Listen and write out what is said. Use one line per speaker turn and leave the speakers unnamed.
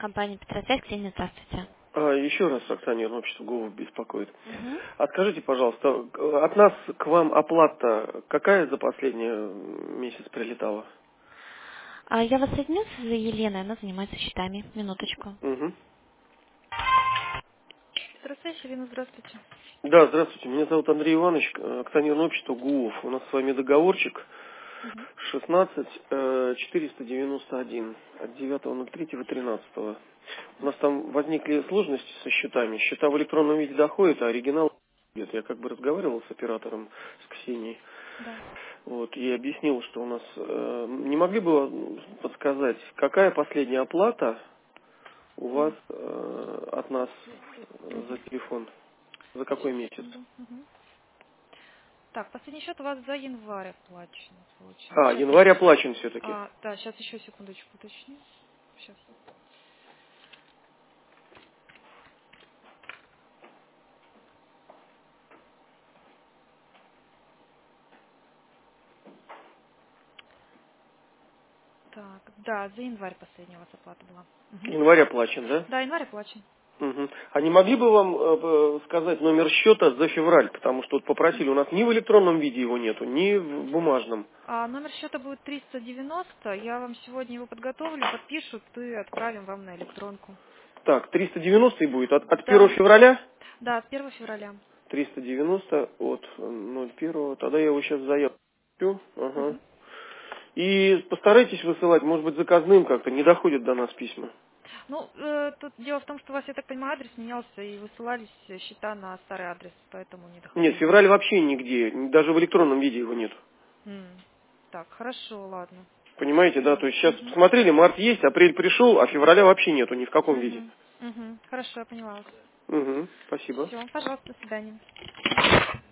компания Петросвязь. Ксения, здравствуйте.
Еще раз акционерное общество ГУВ беспокоит.
Мгм.
А скажите, пожалуйста, от нас к вам оплата какая за последний месяц прилетала?
Я вас соединю с Еленой, она занимается счетами. Минуточку.
Угу.
Здравствуйте, Ирина, здравствуйте.
Да, здравствуйте. Меня зовут Андрей Иванович, акционерное общество ГУВ. У нас с вами договорчик
Мгм.
16 491 от 9.03.13. У нас там возникли сложности со счетами. Счета в электронном виде доходят, а оригинал нет. Я как бы разговаривал с оператором, с Ксенией.
Да.
Вот, и объяснил, что у нас... не могли бы подсказать, какая последняя оплата у вас от нас за телефон? За какой месяц?
Секунду. Мгм. Так, последний счет у вас за январь оплачен, получается. Сейчас
Январь оплачен все-таки.
да, сейчас еще секундочку уточню. Сейчас. Так, да, за январь последняя у вас оплата была. Мгм.
Январь оплачен, да?
Да, январь оплачен.
Мгм. А не могли бы вам сказать номер счета за февраль? Потому что вот попросили, у нас ни в электронном виде его нету, ни в бумажном.
Номер счета будет 390. Я вам сегодня его подготовлю, подпишут и отправим вам на электронку.
Так, 390 будет от 1
Да,
февраля?
да, с 1 февраля.
390 от 01. Тогда я его сейчас заявлю. Ага.
Мгм.
И постарайтесь высылать, может быть, заказным как-то, не доходят до нас письма.
Ну, тут дело в том, что у вас, я так понимаю, адрес менялся и высылались счета на старый адрес, поэтому не
Нет,
доходили.
февраль вообще нигде, даже в электронном виде его нет.
Так, хорошо, ладно.
Понимаете, да?
Все.
То есть сейчас посмотрели, март есть, апрель пришел, а февраля вообще нету ни в каком виде.
Хорошо, я поняла вас.
Угу, спасибо.
Все, пожалуйста, до свидания.